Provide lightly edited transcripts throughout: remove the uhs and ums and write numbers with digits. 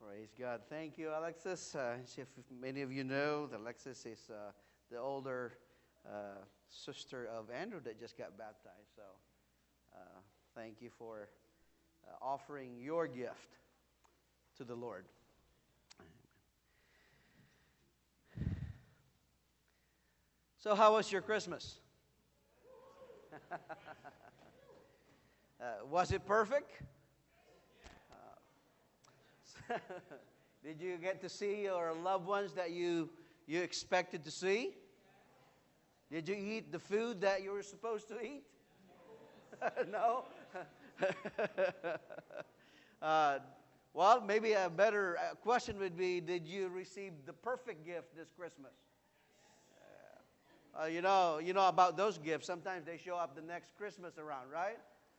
Praise God. Thank you, Alexis. If many of you know, Alexis is the older sister of Andrew that just got baptized. So thank you for offering your gift to the Lord. So how was your Christmas? Was it perfect? Did you get to see your loved ones that you expected to see? Did you eat the food that you were supposed to eat? No? Well, maybe a better question would be, did you receive the perfect gift this Christmas? You know about those gifts. Sometimes they show up the next Christmas around, right?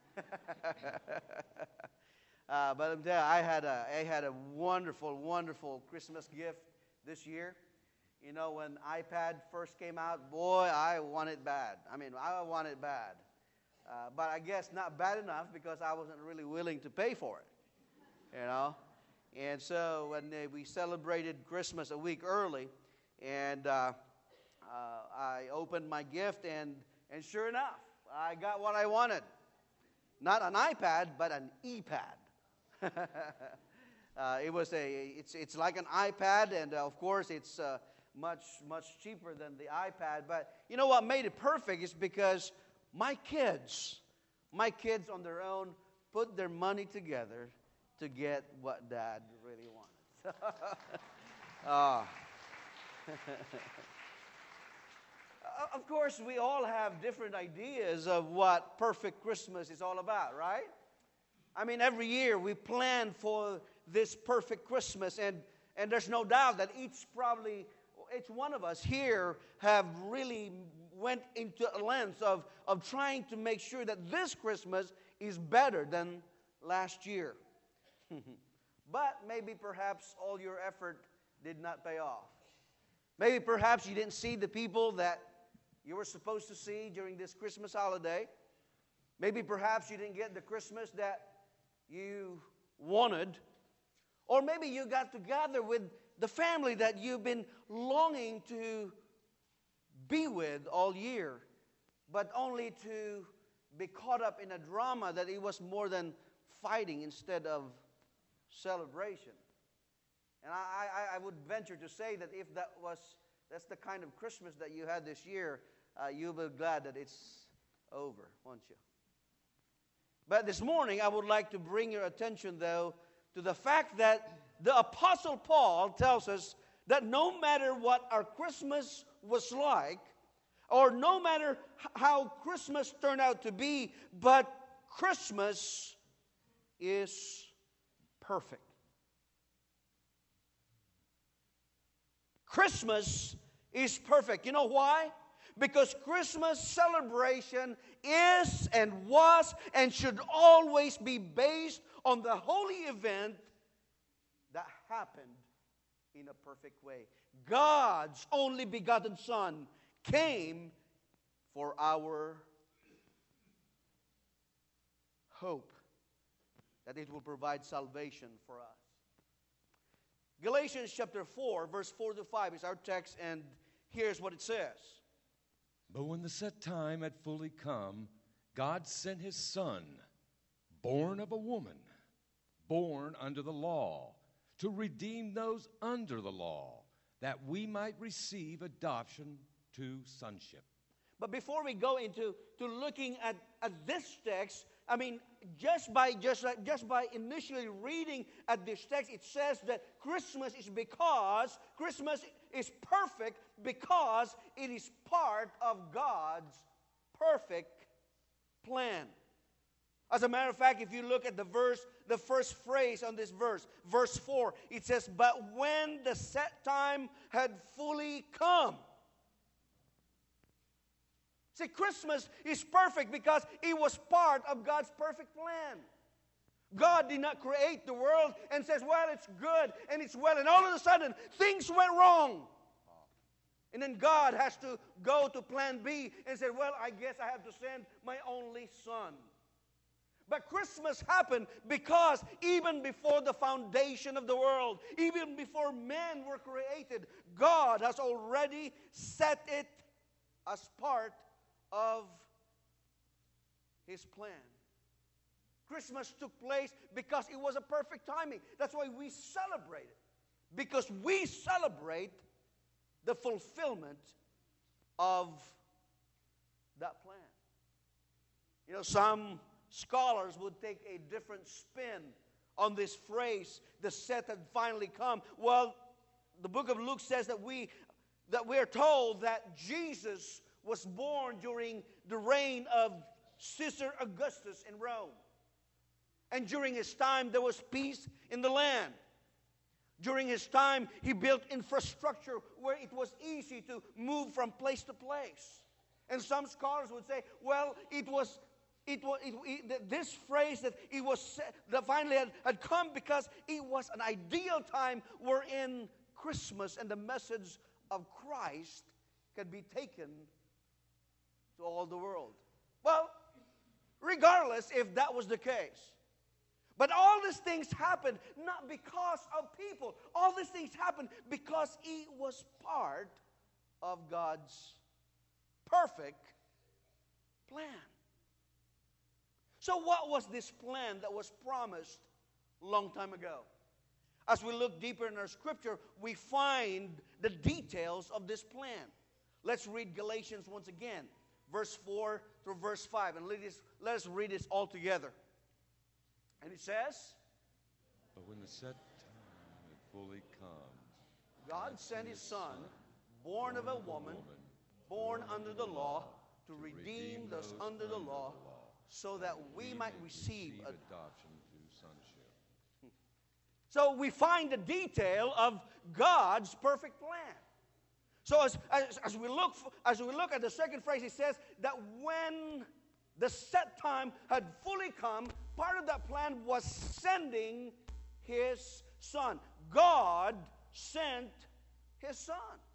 But I'm telling you, I had a wonderful, wonderful Christmas gift this year. You know, when iPad first came out, boy, I want it bad. I want it bad. But I guess not bad enough because I wasn't really willing to pay for it, you know. And so when we celebrated Christmas a week early, and I opened my gift, and sure enough, I got what I wanted. Not an iPad, but an ePad. It's like an iPad, and of course it's much cheaper than the iPad. But you know what made it perfect is because my kids on their own put their money together to get what Dad really wanted. Of course, we all have different ideas of what perfect Christmas is all about, right? I mean, every year we plan for this perfect Christmas, and there's no doubt that each one of us here have really went into a lens of trying to make sure that this Christmas is better than last year. But maybe perhaps all your effort did not pay off. Maybe perhaps you didn't see the people that you were supposed to see during this Christmas holiday. Maybe perhaps you didn't get the Christmas that you wanted. Or maybe you got together with the family that you've been longing to be with all year, but only to be caught up in a drama that it was more than fighting instead of celebration. And I would venture to say that if that's the kind of Christmas that you had this year, you'll be glad that it's over, won't you? But this morning, I would like to bring your attention, though, to the fact that the Apostle Paul tells us that no matter what our Christmas was like, or no matter how Christmas turned out to be, but Christmas is perfect. Christmas is perfect. You know why? Because Christmas celebration is and was and should always be based on the holy event that happened in a perfect way. God's only begotten Son came for our hope that it will provide salvation for us. Galatians chapter 4, verse 4 to 5 is our text, and here's what it says. But when the set time had fully come, God sent His Son, born of a woman, born under the law, to redeem those under the law, that we might receive adoption to sonship. But before we go into looking at this text, I mean, just by initially reading at this text, it says that Christmas is perfect because it is part of God's perfect plan. As a matter of fact, if you look at the first phrase on this verse 4, it says, "But when the set time had fully come." See, Christmas is perfect because it was part of God's perfect plan. God did not create the world and says, well, it's good and it's well. And all of a sudden, things went wrong. And then God has to go to plan B and say, well, I guess I have to send my only son. But Christmas happened because even before the foundation of the world, even before men were created, God has already set it as part of His plan. Christmas took place because it was a perfect timing. That's why we celebrate it. Because we celebrate the fulfillment of that plan. You know, some scholars would take a different spin on this phrase, the set had finally come. Well, the book of Luke says that we are told that Jesus was born during the reign of Caesar Augustus in Rome. And during his time, there was peace in the land. During his time, he built infrastructure where it was easy to move from place to place. And some scholars would say, well, this phrase that it was that finally had come because it was an ideal time wherein Christmas and the message of Christ could be taken to all the world. Well, regardless if that was the case. But all these things happened not because of people. All these things happened because it was part of God's perfect plan. So what was this plan that was promised a long time ago? As we look deeper in our scripture, we find the details of this plan. Let's read Galatians once again, verse 4 through verse 5. And let us read this all together. And it says, but when the set time had fully come, God sent His Son, born of a woman, born under the law, to redeem those under the law, so that we might receive adoption to sonship. So we find the detail of God's perfect plan. So as we look at the second phrase, it says that when the set time had fully come, part of that plan was sending His Son. God sent His Son.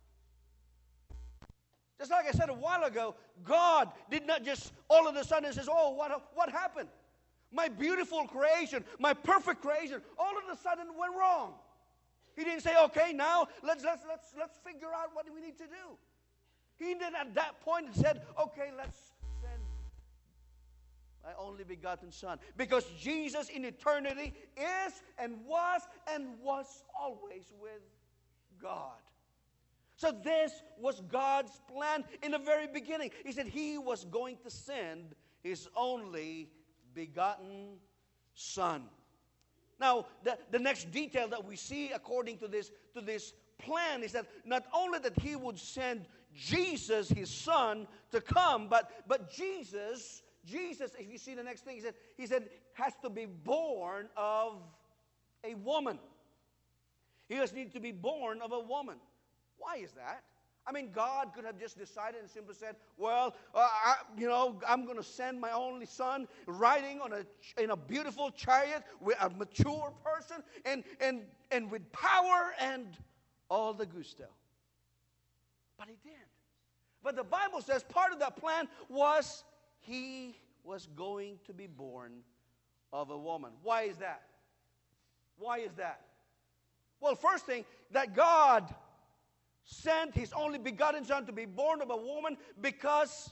Just like I said a while ago, God did not just all of a sudden say, oh, what happened? My beautiful creation, my perfect creation, all of a sudden went wrong. He didn't say, okay, now let's figure out what we need to do. He didn't at that point said, okay, let's send my only begotten Son. Because Jesus in eternity is and was always with God. So this was God's plan in the very beginning. He said He was going to send His only begotten Son. Now, the next detail that we see according to this plan is that not only that He would send Jesus, His Son, to come, but Jesus, if you see the next thing, he said has to be born of a woman. He has need to be born of a woman. Why is that? I mean, God could have just decided and simply said, well, I'm going to send my only Son riding in a beautiful chariot with a mature person and with power and all the gusto. But He didn't. But the Bible says part of that plan was He was going to be born of a woman. Why is that? Why is that? Well, first thing, that God sent His only begotten Son to be born of a woman because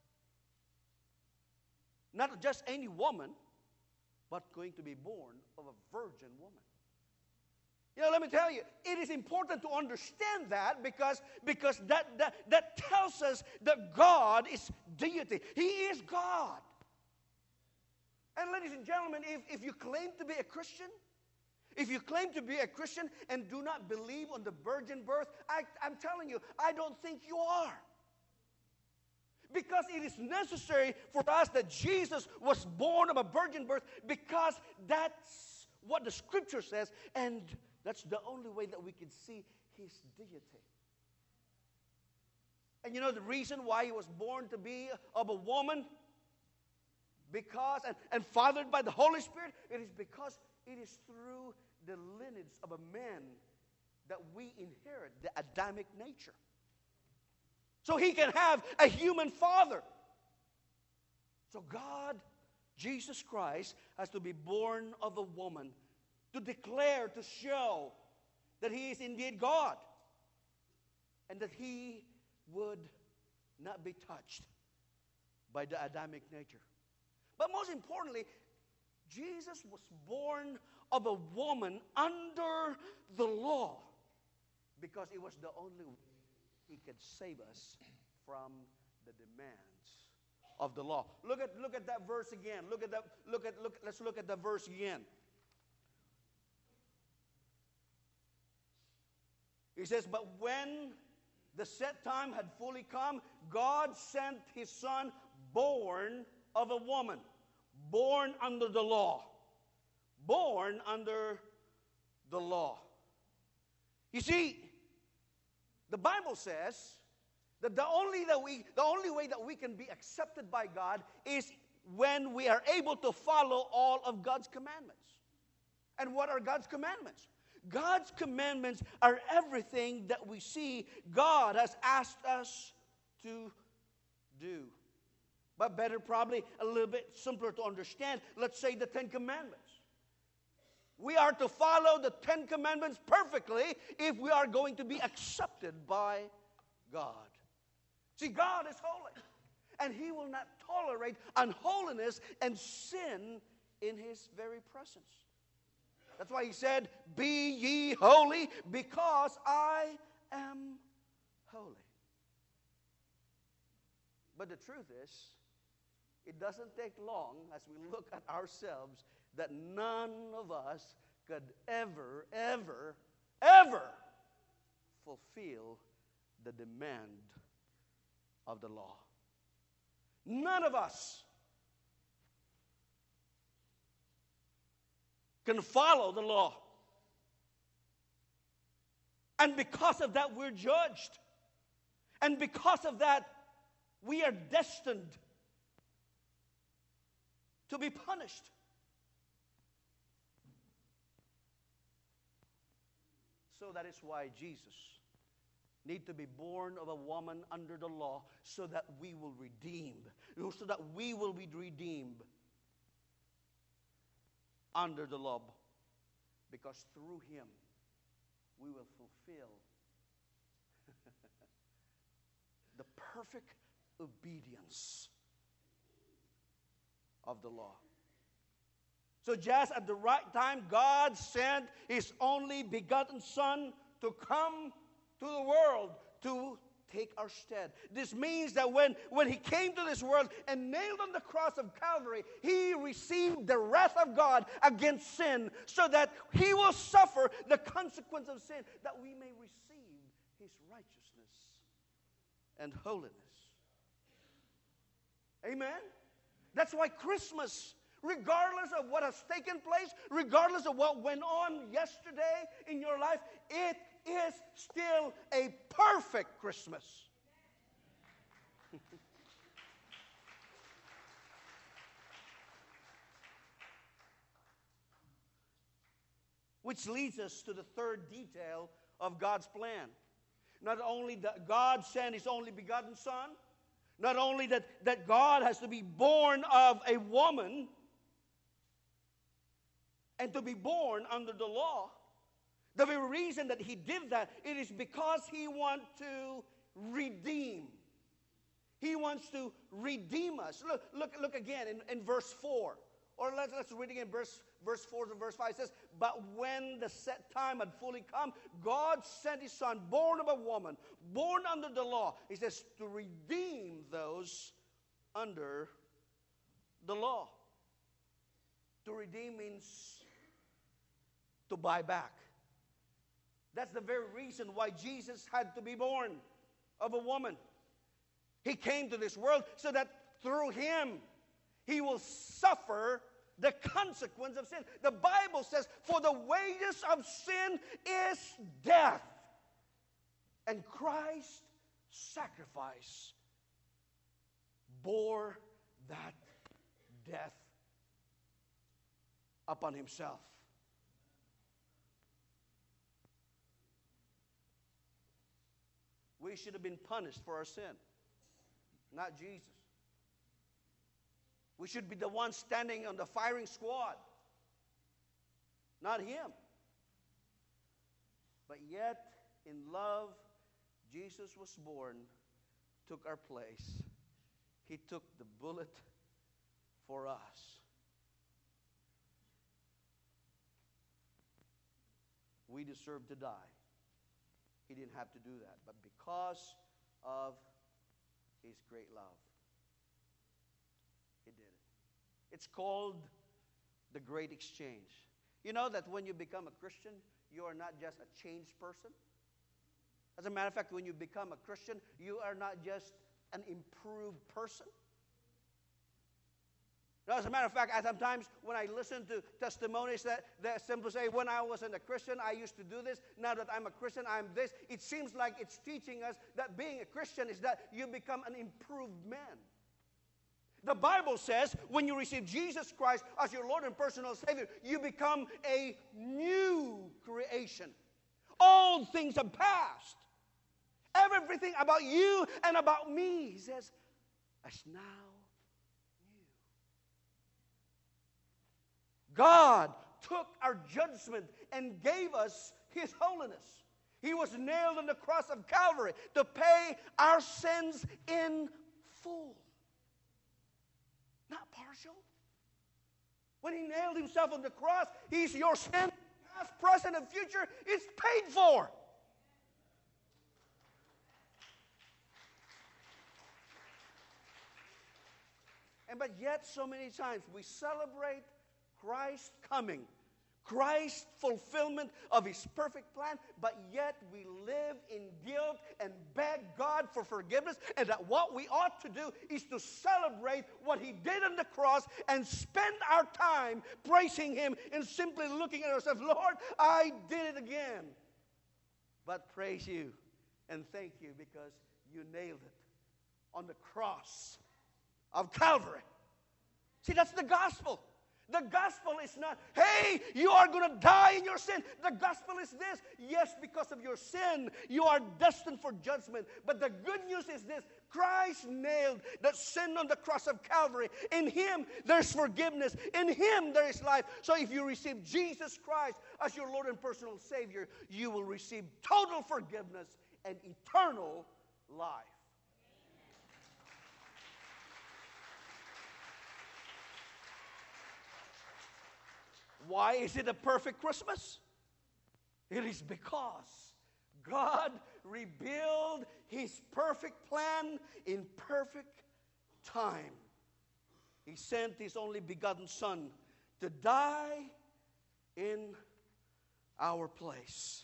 not just any woman, but going to be born of a virgin woman. You know, let me tell you, it is important to understand that because that tells us that God is deity. He is God. And ladies and gentlemen, if you claim to be a Christian, and do not believe on the virgin birth, I'm telling you, I don't think you are. Because it is necessary for us that Jesus was born of a virgin birth, because that's what the Scripture says, and that's the only way that we can see His deity. And you know the reason why He was born to be of a woman? Because, and fathered by the Holy Spirit, it is because it is through the lineage of a man that we inherit the Adamic nature. So He can have a human father. So God Jesus Christ has to be born of a woman to declare, to show that He is indeed God and that He would not be touched by the Adamic nature. But most importantly, Jesus was born of a woman under the law because it was the only way He could save us from the demands of the law. Look at that verse again. Let's look at the verse again. He says, "But when the set time had fully come, God sent His Son, born of a woman, born under the law." Born under the law. You see, the Bible says that the only way that we can be accepted by God is when we are able to follow all of God's commandments. And what are God's commandments? God's commandments are everything that we see God has asked us to do. But better, probably a little bit simpler to understand, let's say the Ten Commandments. We are to follow the Ten Commandments perfectly if we are going to be accepted by God. See, God is holy, and He will not tolerate unholiness and sin in His very presence. That's why He said, "Be ye holy, because I am holy." But the truth is, it doesn't take long as we look at ourselves that none of us could ever fulfill the demand of the law. None of us can follow the law. And because of that, we're judged. And because of that, we are destined to be punished. So that is why Jesus needs to be born of a woman under the law, so that we will be redeemed under the law, because through Him we will fulfill the perfect obedience of the law. So just at the right time, God sent His only begotten Son to come to the world to take our stead. This means that when He came to this world and nailed on the cross of Calvary, He received the wrath of God against sin, so that He will suffer the consequence of sin, that we may receive His righteousness and holiness. Amen? That's why Christmas, regardless of what has taken place, regardless of what went on yesterday in your life, it is still a perfect Christmas. Which leads us to the third detail of God's plan. Not only that God sent His only begotten Son, not only that God has to be born of a woman and to be born under the law. The very reason that He did that, it is because He wants to redeem. He wants to redeem us. Look again in verse 4. Or let's read again verse 4 to verse 5. It says, "But when the set time had fully come, God sent His Son, born of a woman, born under the law." He says, to redeem those under the law. To redeem means to buy back. That's the very reason why Jesus had to be born of a woman. He came to this world so that through Him, He will suffer the consequence of sin. The Bible says, "For the wages of sin is death." And Christ's sacrifice bore that death upon Himself. We should have been punished for our sin, not Jesus. We should be the ones standing on the firing squad, not him. But yet, in love, Jesus was born, took our place. He took the bullet for us. We deserve to die. He didn't have to do that. But because of His great love, He did it. It's called the Great Exchange. You know that when you become a Christian, you are not just a changed person. As a matter of fact, when you become a Christian, you are not just an improved person. Now, as a matter of fact, sometimes when I listen to testimonies that simply say, when I wasn't a Christian, I used to do this. Now that I'm a Christian, I'm this. It seems like it's teaching us that being a Christian is that you become an improved man. The Bible says when you receive Jesus Christ as your Lord and personal Savior, you become a new creation. All things have passed. Everything about you and about me, He says, is now new. God took our judgment and gave us His holiness. He was nailed on the cross of Calvary to pay our sins in full. Not partial. When He nailed Himself on the cross, He's your sin, past, present, and future. It's paid for. But yet, so many times, we celebrate Christ's coming, Christ's fulfillment of His perfect plan, but yet we live in guilt and beg God for forgiveness, and that what we ought to do is to celebrate what He did on the cross and spend our time praising Him and simply looking at ourselves, Lord, I did it again. But praise You and thank You because You nailed it on the cross of Calvary. See, that's the gospel. The gospel is not, hey, you are going to die in your sin. The gospel is this. Yes, because of your sin, you are destined for judgment. But the good news is this. Christ nailed that sin on the cross of Calvary. In Him, there's forgiveness. In Him, there is life. So if you receive Jesus Christ as your Lord and personal Savior, you will receive total forgiveness and eternal life. Why is it a perfect Christmas? It is because God revealed His perfect plan in perfect time. He sent His only begotten Son to die in our place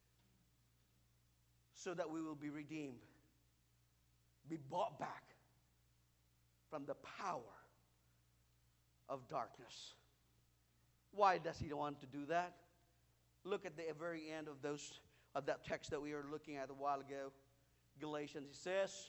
so that we will be redeemed, be bought back from the power of darkness. Why does He want to do that? Look at the very end of that text that we were looking at a while ago. Galatians, it says,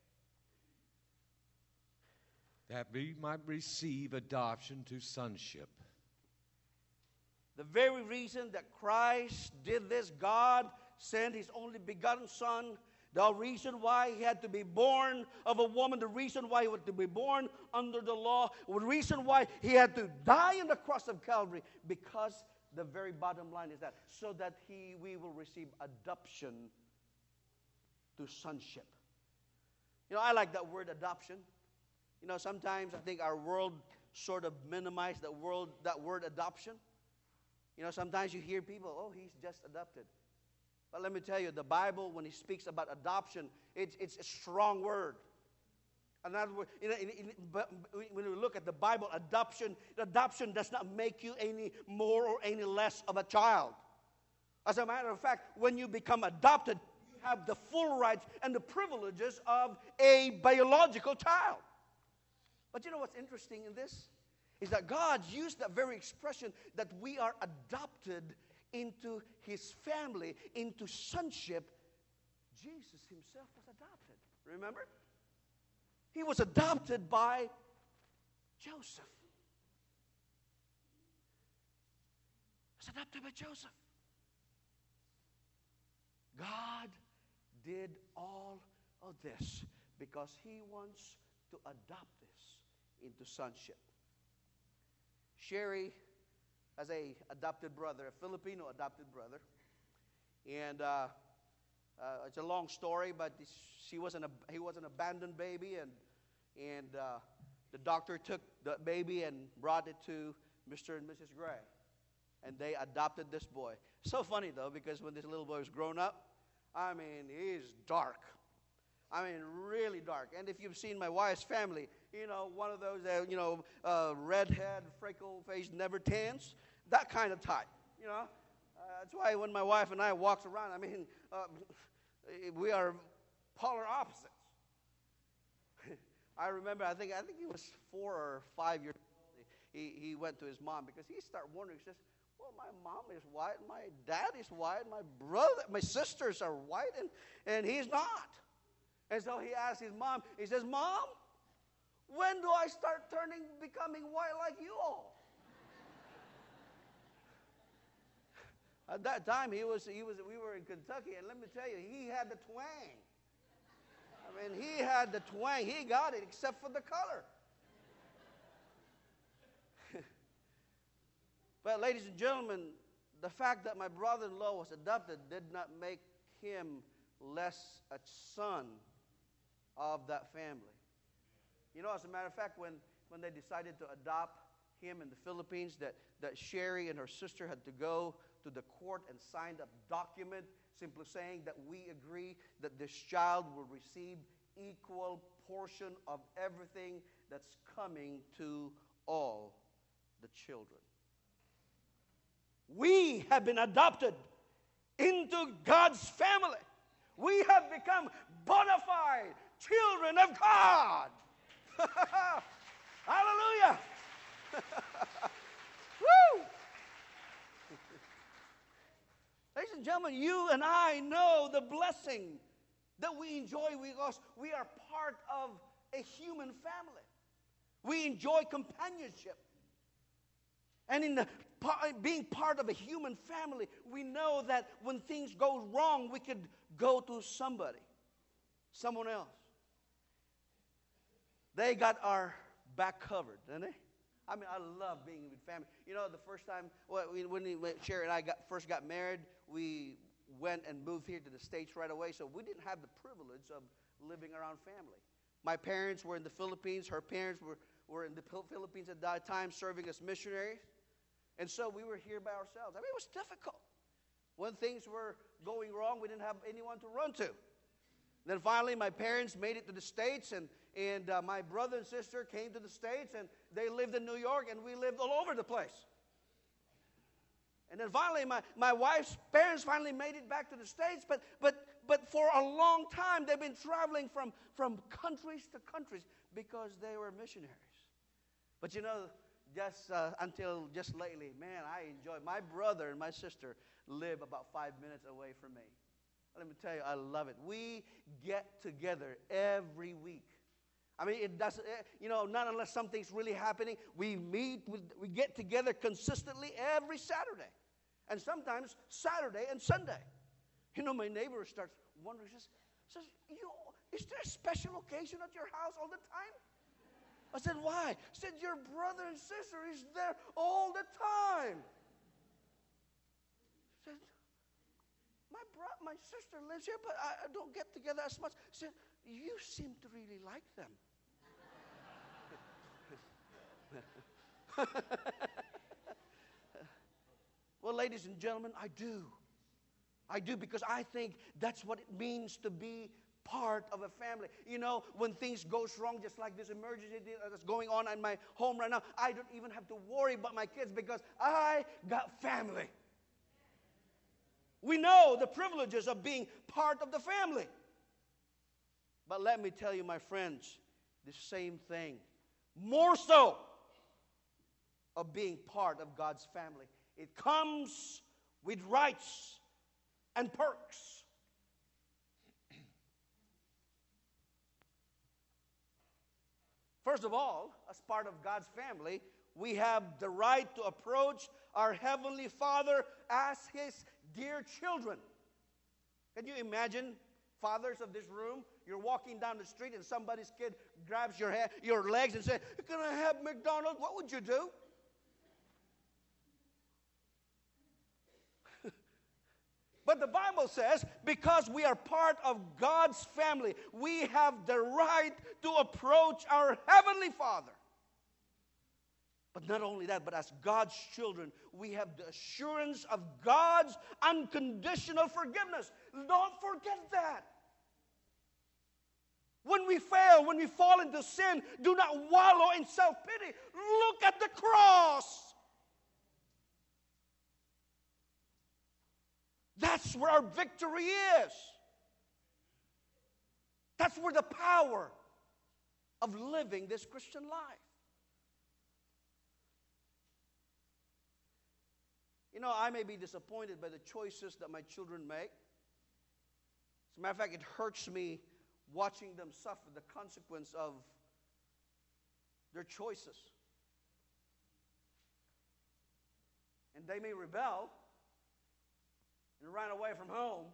that we might receive adoption to sonship. The very reason that Christ did this, God sent His only begotten Son. The reason why He had to be born of a woman, the reason why He had to be born under the law, the reason why He had to die on the cross of Calvary, because the very bottom line is that, so that we will receive adoption to sonship. You know, I like that word adoption. You know, sometimes I think our world sort of minimizes that word adoption. You know, sometimes you hear people, oh, he's just adopted. But let me tell you, the Bible, when it speaks about adoption, it's a strong word. Another word, when we look at the Bible, adoption does not make you any more or any less of a child. As a matter of fact, when you become adopted, you have the full rights and the privileges of a biological child. But you know what's interesting in this? Is that God used that very expression that we are adopted into His family, into sonship. Jesus Himself was adopted. Remember? He was adopted by Joseph. He was adopted by Joseph. God did all of this because He wants to adopt us into sonship. Sherry has a adopted brother, a Filipino adopted brother. And it's a long story, but he was an abandoned baby, and the doctor took the baby and brought it to Mr. and Mrs. Gray. And they adopted this boy. So funny, though, because when this little boy was grown up, I mean, he's dark. I mean, really dark. And if you've seen my wife's family, you know, one of those, redhead, freckle-faced, never tans, that kind of type, you know. That's why when my wife and I walks around, I mean, we are polar opposites. I remember, I think he was 4 or 5 years old. He went to his mom because he started wondering. He says, well, my mom is white, my dad is white, my sisters are white, and he's not. And so he asked his mom, he says, Mom, when do I start becoming white like you all? At that time, we were in Kentucky, and let me tell you, he had the twang. I mean, he had the twang. He got it, except for the color. But, ladies and gentlemen, the fact that my brother-in-law was adopted did not make him less a son of that family. You know, as a matter of fact, when they decided to adopt him in the Philippines, that Sherry and her sister had to go to the court and sign a document simply saying that we agree that this child will receive equal portion of everything that's coming to all the children. We have been adopted into God's family. We have become bona fide children of God. Hallelujah. Woo! Ladies and gentlemen, you and I know the blessing that we enjoy because we are part of a human family. We enjoy companionship. And in being part of a human family, we know that when things go wrong, we could go to somebody, someone else. They got our back covered, didn't they? I mean, I love being with family. You know, the first time when Sherry and I first got married, we went and moved here to the States right away, so we didn't have the privilege of living around family. My parents were in the Philippines. Her parents were in the Philippines at that time serving as missionaries. And so we were here by ourselves. I mean, it was difficult. When things were going wrong, we didn't have anyone to run to. Then finally, my parents made it to the States, and my brother and sister came to the States, and they lived in New York, and we lived all over the place. And then finally, my wife's parents finally made it back to the States, but for a long time, they've been traveling from countries to countries because they were missionaries. But you know, until just lately, man, I enjoy. My brother and my sister live about 5 minutes away from me. Let me tell you, I love it. We get together every week. I mean, it doesn't, not unless something's really happening. We get together consistently every Saturday. And sometimes Saturday and Sunday. You know, my neighbor starts wondering, says, is there a special occasion at your house all the time? I said, why? He said, your brother and sister is there all the time. I said, my sister lives here, but I don't get together as much. He said, you seem to really like them. Well, ladies and gentlemen, I do. I do, because I think that's what it means to be part of a family. You know, when things goes wrong, just like this emergency that's going on in my home right now, I don't even have to worry about my kids because I got family. We know the privileges of being part of the family. But let me tell you, my friends, the same thing, more so, of being part of God's family. It comes with rights and perks. First of all, as part of God's family, we have the right to approach our Heavenly Father as His dear children. Can you imagine, fathers of this room, You're walking down the street and somebody's kid grabs your legs and says, "Can I have McDonald's?" What would you do? But the Bible says, because we are part of God's family, we have the right to approach our Heavenly Father. But not only that, but as God's children, we have the assurance of God's unconditional forgiveness. Don't forget that. When we fail, when we fall into sin, do not wallow in self-pity. Look at the cross. That's where our victory is. That's where the power of living this Christian life. You know, I may be disappointed by the choices that my children make. As a matter of fact, it hurts me watching them suffer the consequence of their choices. And they may rebel and run away from home.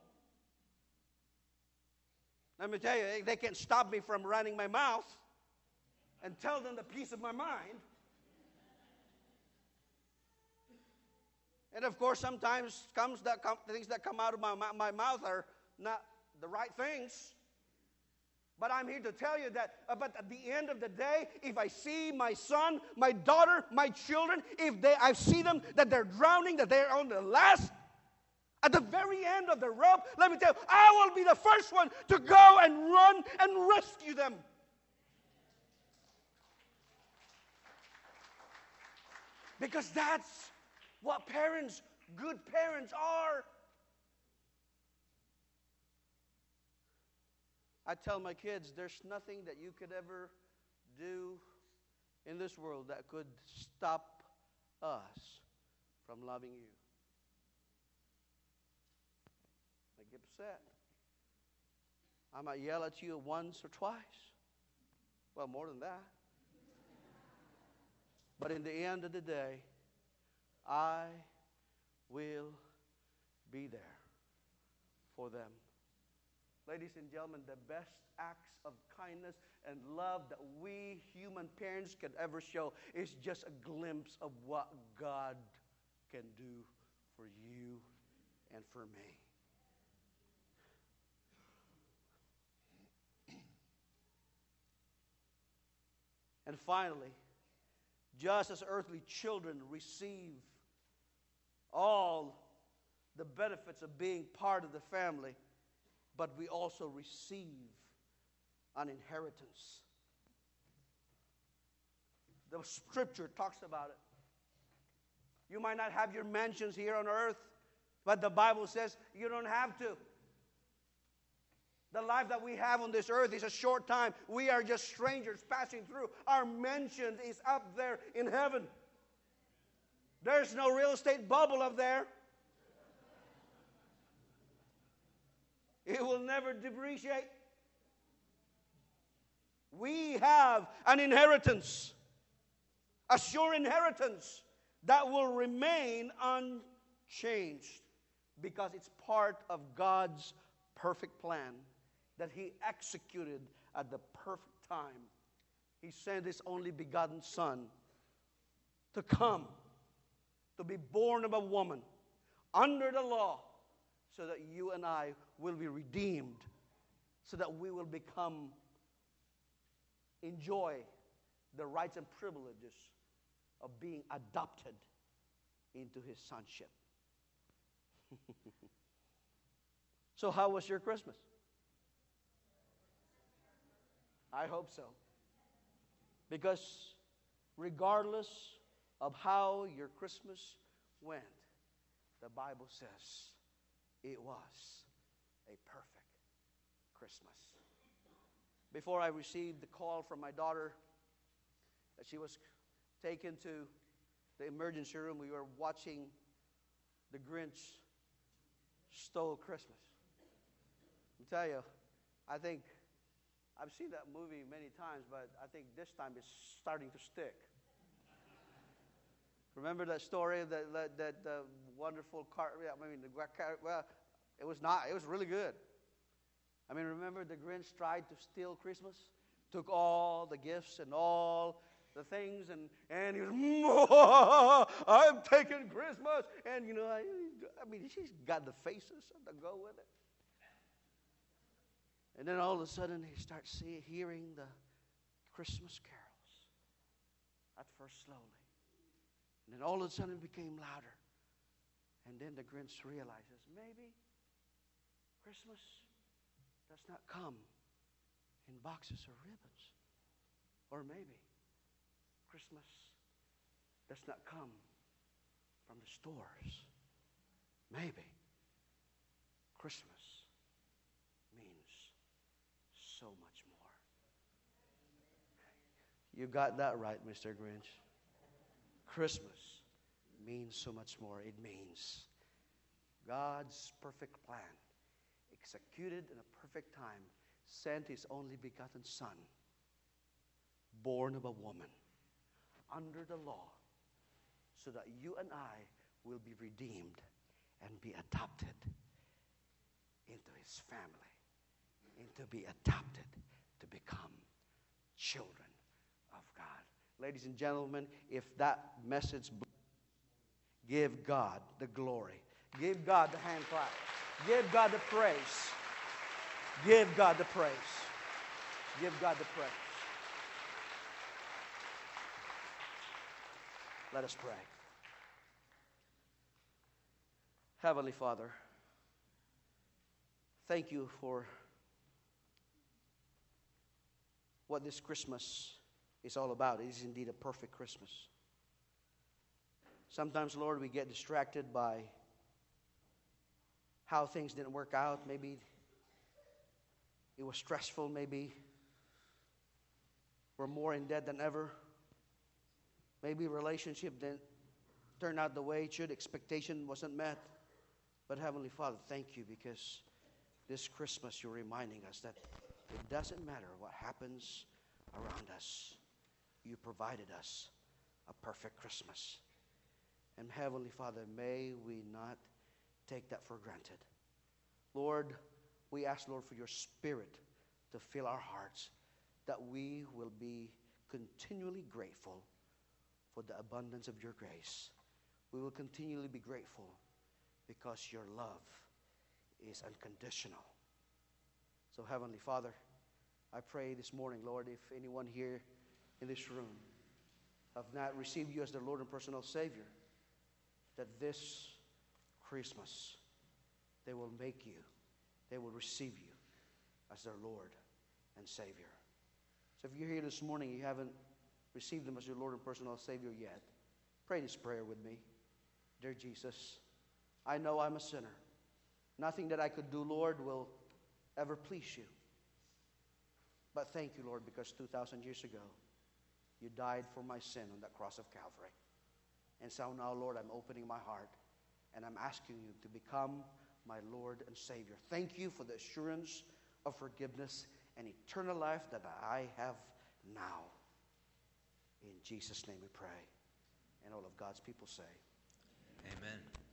Let me tell you, they can't stop me from running my mouth and tell them the peace of my mind. And of course, sometimes the things that come out of my mouth are not the right things. But I'm here to tell you that, but at the end of the day, if I see my son, my daughter, my children, I see them that they're drowning, that they're on the last, at the very end of the rope, let me tell you, I will be the first one to go and run and rescue them. Because that's what parents, good parents are. I tell my kids, there's nothing that you could ever do in this world that could stop us from loving you. I get upset. I might yell at you once or twice. Well, more than that. But in the end of the day, I will be there for them. Ladies and gentlemen, the best acts of kindness and love that we human parents can ever show is just a glimpse of what God can do for you and for me. And finally, just as earthly children receive all the benefits of being part of the family, but we also receive an inheritance. The scripture talks about it. You might not have your mansions here on earth, but the Bible says you don't have to. The life that we have on this earth is a short time. We are just strangers passing through. Our mansion is up there in heaven. There's no real estate bubble up there. It will never depreciate. We have an inheritance, a sure inheritance that will remain unchanged because it's part of God's perfect plan that He executed at the perfect time. He sent His only begotten Son to come, to be born of a woman under the law, so that you and I will be redeemed, so that we will enjoy the rights and privileges of being adopted into His sonship. So how was your Christmas? I hope so. Because regardless of how your Christmas went, the Bible says it was a perfect Christmas. Before I received the call from my daughter that she was taken to the emergency room, we were watching The Grinch Stole Christmas. I tell you, I think I've seen that movie many times, but I think this time it's starting to stick. Remember that story, that wonderful car? Yeah, I mean, well, it was not. It was really good. I mean, remember the Grinch tried to steal Christmas? Took all the gifts and all the things, and he was, I'm taking Christmas. And, you know, I mean, she's got the faces to go with it. And then all of a sudden, he starts hearing the Christmas carols. At first slowly. And then all of a sudden, it became louder. And then the Grinch realizes, maybe Christmas does not come in boxes or ribbons. Or maybe Christmas does not come from the stores. Maybe Christmas means so much more. You got that right, Mr. Grinch. Christmas means so much more. It means God's perfect plan, executed in a perfect time, sent His only begotten Son, born of a woman, under the law, so that you and I will be redeemed and be adopted into His family, and to be adopted to become children of God. Ladies and gentlemen, if that message, give God the glory. Give God the hand clap. Give God the praise. Give God the praise. Give God the praise. Let us pray. Heavenly Father, thank you for what this Christmas is all about. It is indeed a perfect Christmas. Sometimes, Lord, we get distracted by how things didn't work out. Maybe it was stressful. Maybe we're more in debt than ever. Maybe relationship didn't turn out the way it should. Expectation wasn't met. But Heavenly Father, thank you, because this Christmas you're reminding us that it doesn't matter what happens around us. You provided us a perfect Christmas. And Heavenly Father, may we not take that for granted. Lord, we ask, Lord, for your Spirit to fill our hearts, that we will be continually grateful for the abundance of your grace. We will continually be grateful because your love is unconditional. So, Heavenly Father, I pray this morning, Lord, if anyone here in this room have not received you as their Lord and personal Savior, that this Christmas they will receive you as their Lord and Savior. So if you're here this morning, you haven't received Him as your Lord and personal Savior yet, pray this prayer with me. Dear Jesus, I know I'm a sinner. Nothing that I could do, Lord, will ever please you. But thank you, Lord, because 2,000 years ago, you died for my sin on that cross of Calvary. And so now, Lord, I'm opening my heart and I'm asking you to become my Lord and Savior. Thank you for the assurance of forgiveness and eternal life that I have now. In Jesus' name we pray. And all of God's people say, Amen.